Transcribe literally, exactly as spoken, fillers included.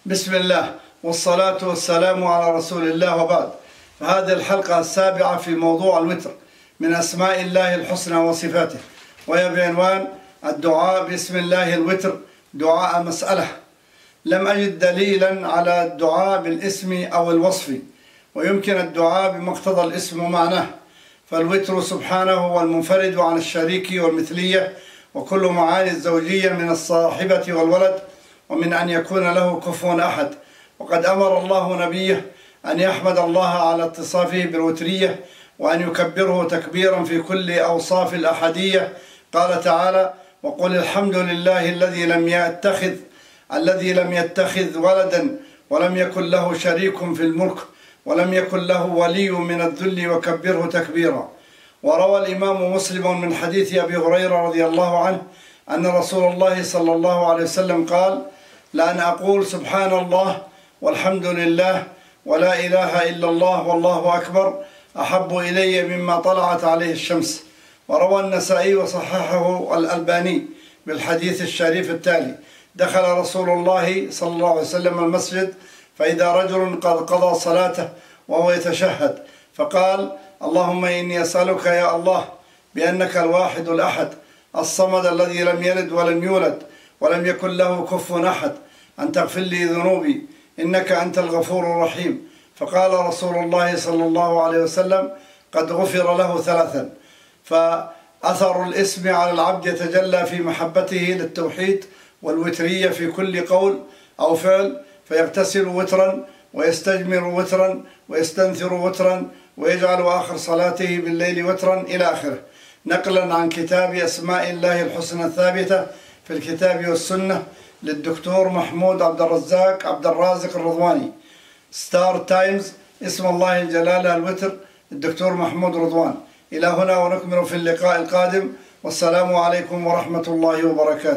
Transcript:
بسم الله والصلاة والسلام على رسول الله، وبعد. فهذه الحلقة السابعة في موضوع الوتر من أسماء الله الحسنى وصفاته، وهي بعنوان الدعاء باسم الله الوتر دعاء مسألة. لم أجد دليلا على الدعاء بالاسم أو الوصف، ويمكن الدعاء بمقتضى الاسم ومعناه، فالوتر سبحانه هو المنفرد عن الشريك والمثلية وكل معاني الزوجية من الصاحبة والولد، ومن أن يكون له كفوا أحد. وقد أمر الله نبيه أن يحمد الله على اتصافه بالوترية، وأن يكبره تكبيرا في كل أوصاف الأحدية. قال تعالى: وقل الحمد لله الذي لم يتخذ الذي لم يتخذ ولدا ولم يكن له شريك في الملك ولم يكن له ولي من الذل وكبره تكبيرا. وروى الإمام مسلم من حديث أبي هريرة رضي الله عنه أن رسول الله صلى الله عليه وسلم قال: لأن أقول سبحان الله والحمد لله ولا إله إلا الله والله أكبر أحب إلي مما طلعت عليه الشمس. وروى النسائي وصححه الألباني بالحديث الشريف التالي: دخل رسول الله صلى الله عليه وسلم المسجد فإذا رجل قد قضى صلاته وهو يتشهد، فقال: اللهم إني أسألك يا الله بأنك الواحد الأحد الصمد الذي لم يلد ولم يولد ولم يكن له كفوا أحد أن تغفر لي ذنوبي إنك أنت الغفور الرحيم. فقال رسول الله صلى الله عليه وسلم: قد غفر له ثلاثا. فأثر الاسم على العبد يتجلى في محبته للتوحيد والوترية في كل قول أو فعل، فيغتسل وترا ويستجمر وترا ويستنثر وترا ويجعل آخر صلاته بالليل وترا إلى آخره، نقلا عن كتاب أسماء الله الحسنى الثابتة في الكتاب والسنة للدكتور محمود عبد الرزاق عبد الرازق الرضواني. ستار تايمز، اسم الله الجلالة الوتر، الدكتور محمود رضوان. إلى هنا ونكمل في اللقاء القادم، والسلام عليكم ورحمة الله وبركاته.